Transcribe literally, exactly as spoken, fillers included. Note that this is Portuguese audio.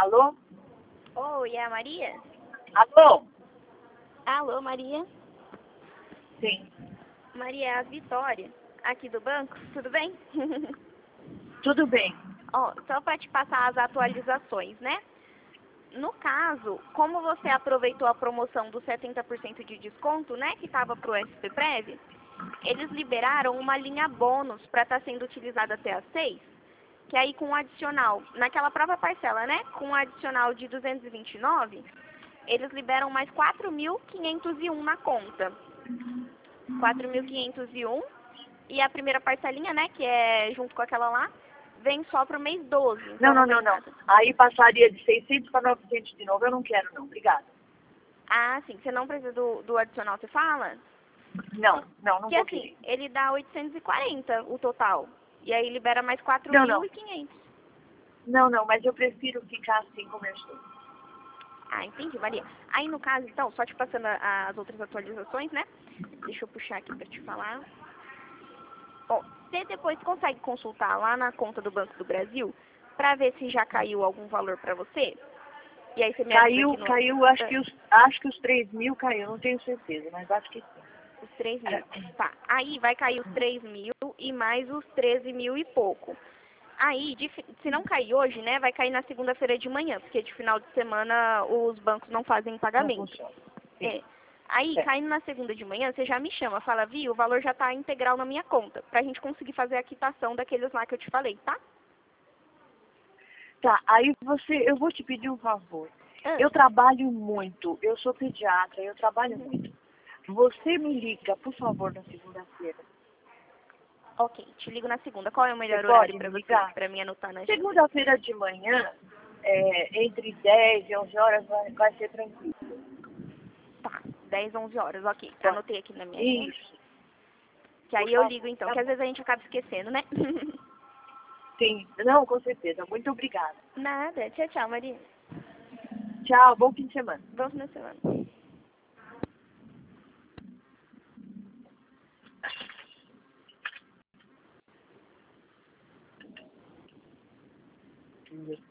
Alô? Oi, é a Maria? Alô? Alô, Maria? Sim. Maria, é a Vitória, aqui do banco, tudo bem? Tudo bem. Ó, só para te passar as atualizações, né? No caso, como você aproveitou a promoção dos setenta por cento de desconto, né, que estava para o S P Prev, eles liberaram uma linha bônus para estar sendo utilizada até às seis, que aí com um adicional, naquela própria parcela, né, com um adicional de duzentos e vinte e nove, eles liberam mais quatro mil quinhentos e um na conta. quatro mil quinhentos e um, e a primeira parcelinha, né, que é junto com aquela lá, vem só pro mês doze. Então Não, não, vem não, não. nada. Aí passaria de seiscentos para novecentos de novo. Eu não quero, não. Obrigada. Ah, sim. Você não precisa do, do adicional, você fala? Não, não, não Porque vou assim, querer. ele dá oitocentos e quarenta o total. E aí libera mais quatro Não, mil não. e quinhentos. Não, não, mas eu prefiro ficar assim como eu estou. Ah, entendi, Maria. Aí no caso, então, só te passando a- as outras atualizações, né? Deixa eu puxar aqui pra te falar. Ó, você depois consegue consultar lá na conta do Banco do Brasil pra ver se já caiu algum valor pra você? E aí você me avisa Caiu, aqui no... caiu, acho Ah, que os, acho que os três mil caiu, não tenho certeza, mas acho que sim. os três mil. Tá, aí vai cair os três mil e mais os treze mil e pouco. Aí, de fi- se não cair hoje, né, vai cair na segunda-feira de manhã, porque de final de semana os bancos não fazem Não pagamento. funciona. Sim. É. Aí, É. caindo na segunda de manhã, você já me chama, fala, viu, o valor já tá integral na minha conta, pra gente conseguir fazer a quitação daqueles lá que eu te falei, tá? Tá, aí você, eu vou te pedir um favor. Ah, Eu trabalho muito, eu sou pediatra, eu trabalho uhum. muito. Você me liga, por favor, na segunda-feira. Ok, te ligo na segunda. Qual é o Você melhor horário pode pra me você, ligar? pra mim anotar na agenda? Segunda-feira de manhã, é, entre dez e onze horas, vai, vai ser tranquilo. Tá, dez, onze horas, ok. Pode. Anotei aqui na minha agenda. Isso, Que por aí eu favor. ligo então, Tá que às bom. vezes a gente acaba esquecendo, né? Sim, não, com certeza. Muito obrigada. Nada. Tchau, tchau, Maria. Tchau, bom fim de semana. Bom final de semana. Sim.